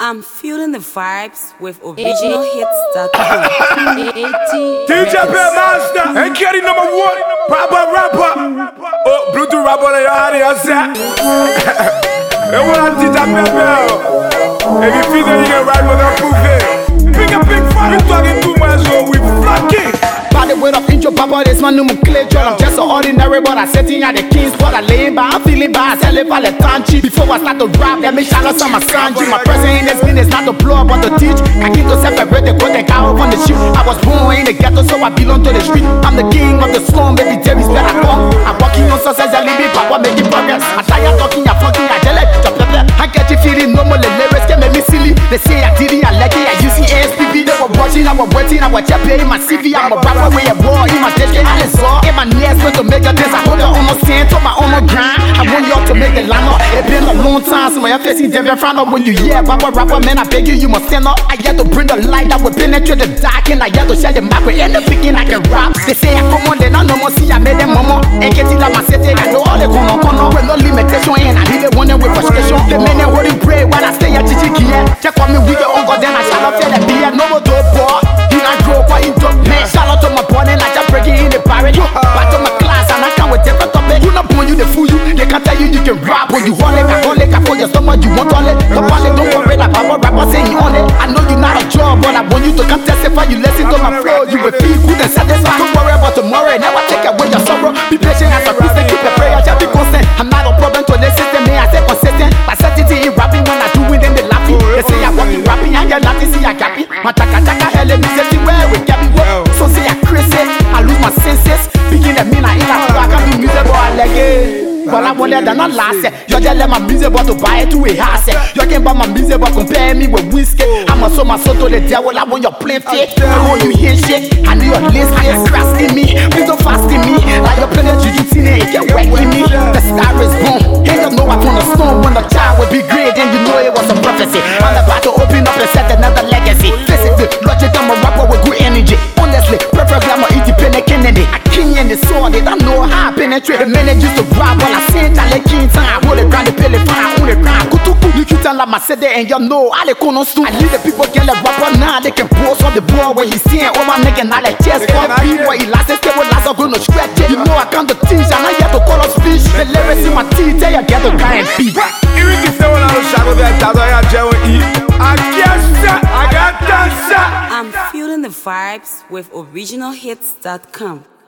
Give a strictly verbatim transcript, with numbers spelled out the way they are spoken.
I'm feeling the vibes with original hits dot com. D J Master, and carry number one, Papa rapper. Oh, Bluetooth rapper, they are here, sir. And what I'm D J Bell. If you feel that you can ride with a buffet, pick a big fan, you talking too much, so we flocking. Body weight up in your papa, this man nomenclature. I'm just so ordinary, but I set in at the king's spot. I lay by, I'm feeling bad, I tell it by the tanchi. Before I start to rap, let me shout out some my sanji. My presence in this business, not to blow up, but to teach. I keep to separate the quote and cow on the shoot. I was born in the ghetto, so I belong to the street. I'm the king of the slum, baby, Jerry's better come. I'm walking on success, I live it, papa, making progress. I tired talking, I fucking, I tell it, chop pepper. I get you feeling normal, the lyrics can make me silly. They say I did it, I like it, I use the A S P B. They were watching, I was waiting, I was checking my C V. I'm a rapper. Way a boy in my stage, I just saw in my next to make a dance. I hold on my stand to my own grind. I want y'all to make the line up. It's been a long time, so my face is different from when you hear Papa rapper, man. I beg you, you must stand up. I get to bring the light that will penetrate the dark, and I get to share the mic with any picking I can rap. They say I come on, then I no more see I made them mama. And get it like my city, I know all the corner corner with no limitation, and I need the one with frustration. The men holding pray while I stay at Chichi. Check on me with your uncle, then I shall not feel the beer. No more dope boy. You not grow quite into man. Shout out to my body like I'm breaking in the pirate. Back to my class and I come with different topic. You not born, you the fool you. They can't tell you you can rap when you hold it. I hold it, I for your stomach, you want all it. The body don't worry like Papa rapper saying on it. I know you not a job, but I want you to come testify. You listen to my flow, you will feel good and satisfied. Don't worry about tomorrow, never take away your sorrow. Be patient as a Christian, keep the prayer, just be constant. I'm not a problem to the system, me I say consistent. My certainty in rapping when I do it, then they laughing. They say I want you rapping, I get nothing, see I got me. My taka taka hell, let me say where we get me. So say I crazy, I lose my senses. Begin to mean I ain't like I can be music, but I like it. But I want that not last. You just let my music but to buy it to a house. You can't buy my music but compare me with whiskey. I'm a so my soul to the devil. I want your plain fit. I want you hear shit. I need your list. It's crafting me. Please don't fast in me. Like your planet juju tine. It can wreck in me. The star is born. And you know I want a storm when the child will be great. And you know it was a prophecy. I'm about to open up and set another legacy. Physically, logic, I'm a rapper with good energy. Honestly, perfect glamour, independent Kennedy. I king and the sword. I know how I penetrate. The minute used to grab all I sent. I like king time. I hold it ground, the belly fine. I own it ground. Kutuku, you can tell my city and you know I like on stu. I need the people get a rapper now. They can post on the board where he's seeing all my nigga. Now like chest for me. Where he last, they will last. I'm gonna scratch it. You know I come to teach. And I get to call us speech. The lyrics in my teeth. Tell you get to guy and beat. Even if they want to shadow that, that's why I tell you. I guess I got that. I'm feeling the vibes with original hits dot com.